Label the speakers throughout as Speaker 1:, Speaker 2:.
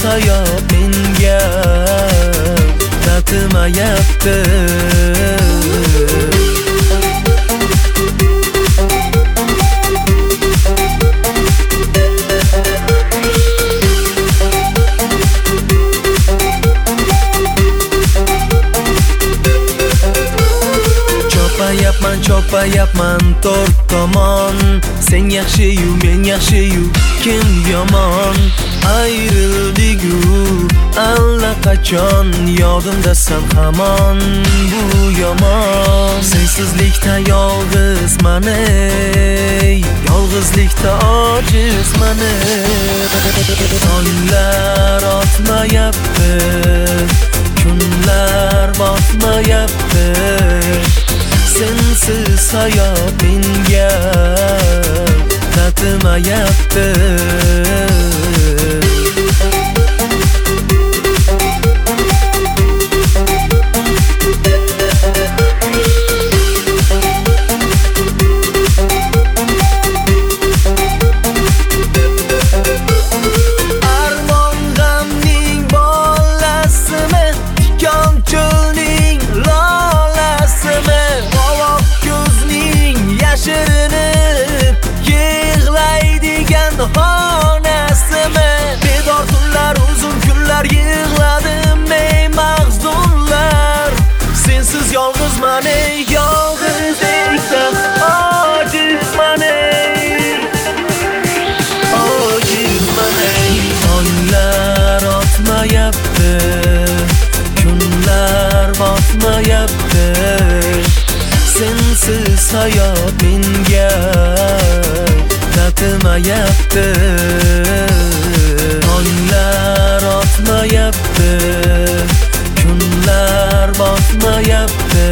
Speaker 1: hayot menga tatimayapti. Chopayapman to'rt tomon, sen yaxshi-yu, men yaxshi-yu, kim yomon? Ayrildik-u allaqachon, yodimdasan hamon, bu yomon. Sensizlikda yolg'izman, yolg'izlikda ojizman. Tonglar otmayapti, kunlar botmayapti. Sensiz hayot menga tatimayapti. Armon g'amning bolasimi, tikonchilning lolasimi? Yashirinib yig'laydigan xonasimi? Bedor tunlar, uzun kunlar yig'ladim ey mahzunlar. Sensiz yolg'izman, yolg'izlikda ojizman, ojizman. Tonglar otmayapti, kunlar botmayapti. Sensiz hayot menga tatimayapti. Tonglar otmayapti, kunlar botmayapti.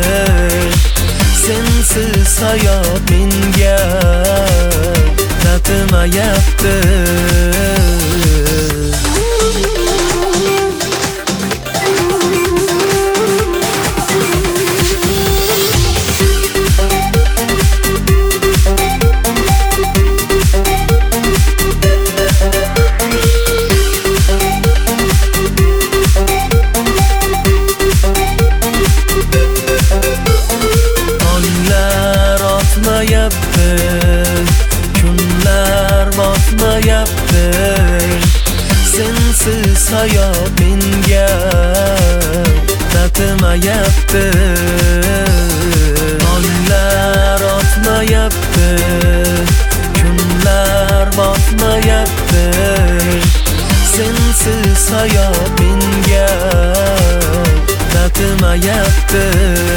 Speaker 1: Sensiz hayot menga tatimayapti. Kunlar botmayapti. Sensiz hayot menga tatimayapti. Tonglar otmayapti, kunlar botmayapti. Sensiz hayot menga tatimayapti.